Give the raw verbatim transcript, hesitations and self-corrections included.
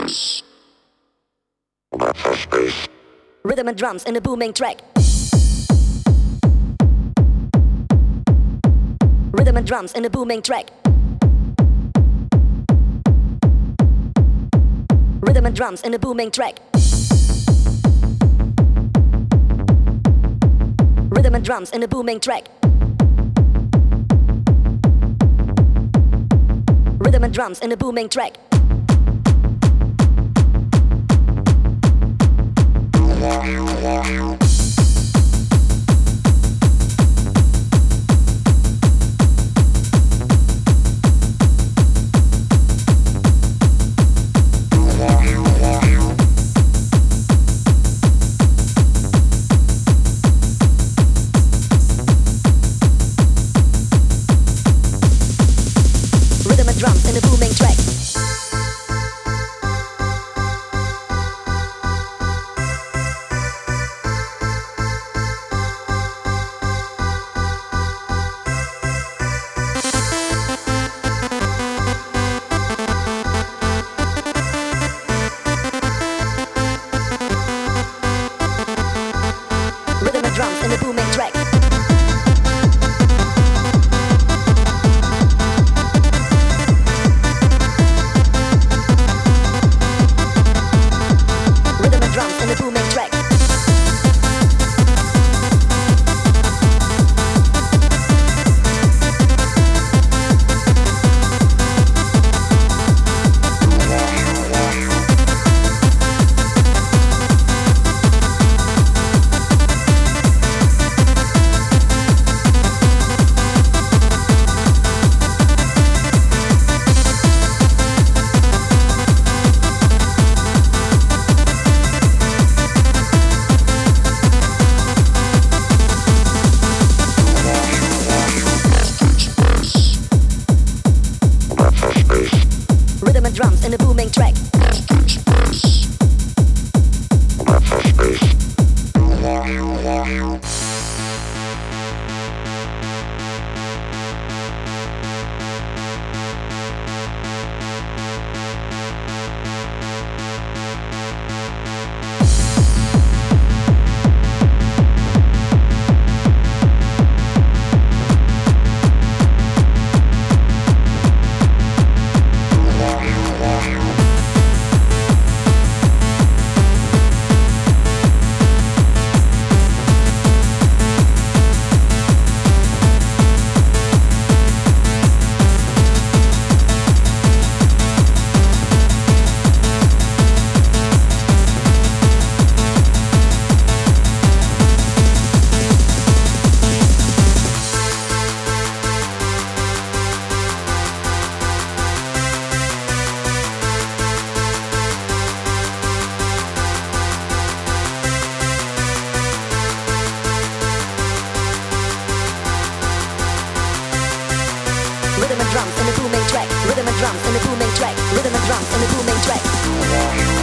Rhythm and drums in a booming track. Rhythm and drums in a booming track. Rhythm and drums in a booming track. Rhythm and drums in a booming track. Rhythm and drums in a booming track. Rhythm and drums in a booming track. Rhythm and drums in a booming track. Rhythm and drums in a booming track. Rhythm and drums in a booming track. Rhythm and drums in a booming track. Rhythm and drums in a booming track. Rhythm and drums in a booming track.